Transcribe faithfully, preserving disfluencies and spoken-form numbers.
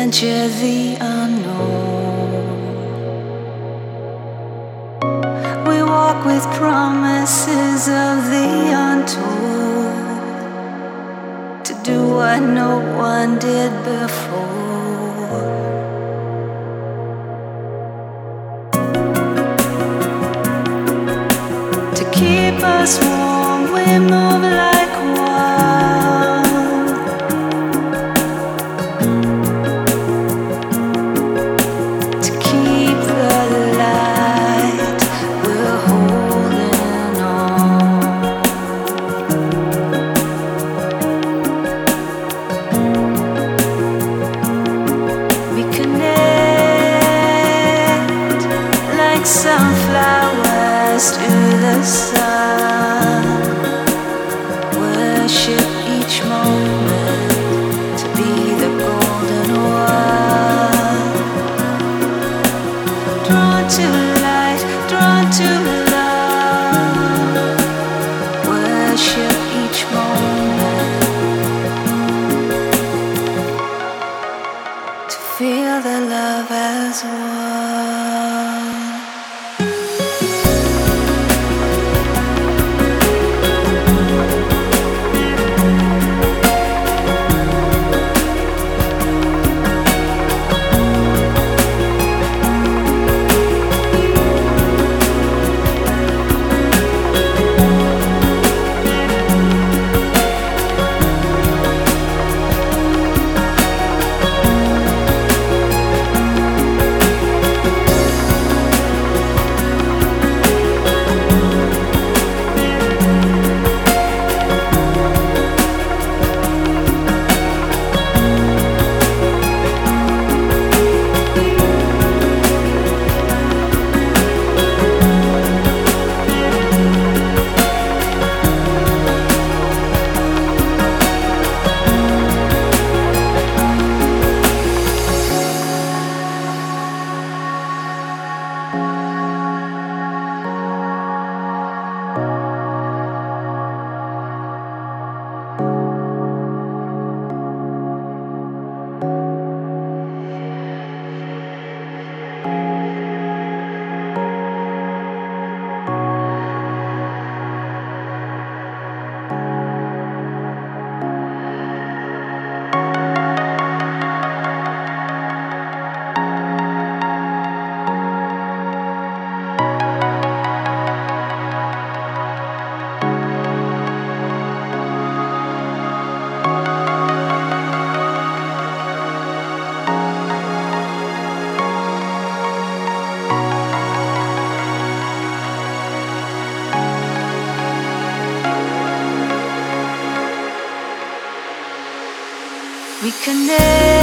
venture the unknown. We walk with promises of the untold, to do what no one did before. To keep us warm, we move like one. To keep the light, we're holding on. We connect like sunflowers to the sun. Worship each moment to be the golden one. Drawn to light, drawn to love. Worship each moment to feel the love as one. We connect